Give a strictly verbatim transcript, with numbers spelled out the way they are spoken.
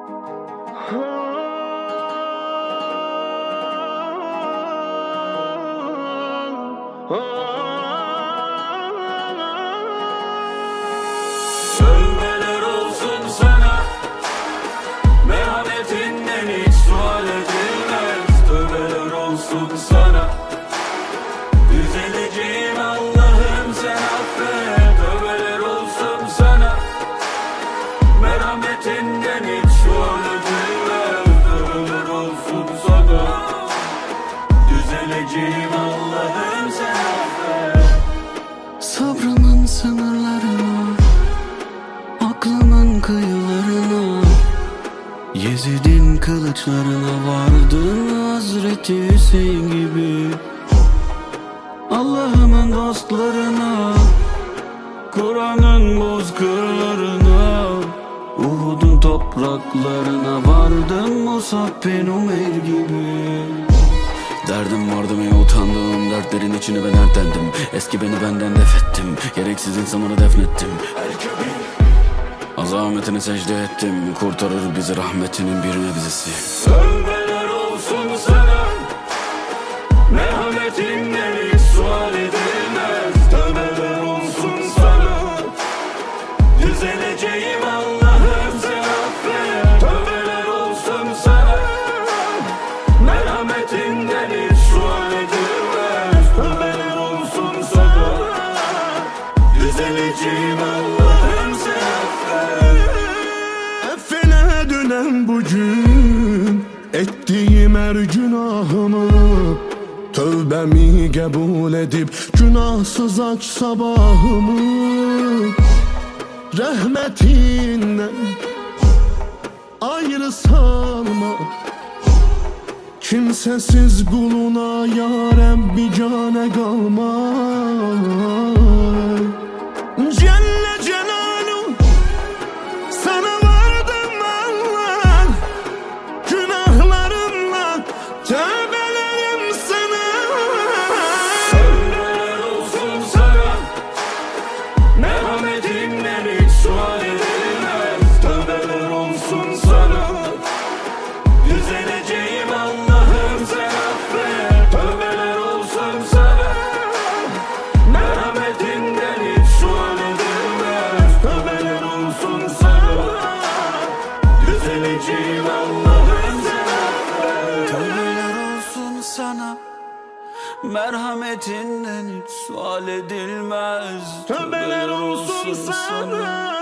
Tövbeler olsun sana, merhametinden hiç sual edilmez. Tövbeler olsun sana, düzeleceğim Allah'ım sen affet. Tövbeler olsun sana, merhametinden hiç sual edilmez. Tövbeler olsun sana, düzeleceğim Allah'ım sen affet. Sabrımın sınırlarına, aklımın kıyılarına, Yezid'in kılıçlarına vardın Hazreti Hüseyin gibi. Allah'ımın dostlarına, Kur'an'ın bozkırlarına, Uhud'un topraklarına vardın Musab bin Umeyr gibi. Derdim vardı ve utandığım dertlerin içine ben ertendim. Eski beni benden def ettim, gereksiz insanları defnettim. Azametine secde ettim, kurtarır bizi rahmetinin bir nebzesi. Tövbeler olsun sana, merhametinden hiç sual edilmez. Tövbeler olsun sana, düzeleceğim Allah'ım sen affet. Tövbeler olsun sana, merhametinden hiç sual edilmez. Tövbeler olsun sana, düzeleceğim Allah'ım sen affet. Affine dönen bu gün ettiğim her günahımı, tövbemi kabul edip günahsız aç sabahımı. Rahmetinden ayrı salma, kimsesiz kuluna ya Rabbi cane kalma. Celle Celaluhu sana vardım Allah, günahlarımla tövbelerim sana. Tövbeler olsun sana, merhametinden hiç sual edilmez. Tövbeler olsun sana, düzeleceğim Allah'ım sen affet. Tövbeler olsun sana, merhametinden hiç sual edilmez. Tövbeler olsun sana, düzeleceğim Allah'ım sen affet. Tövbeler olsun sana, merhametinden hiç sual edilmez. Tövbeler olsun sana,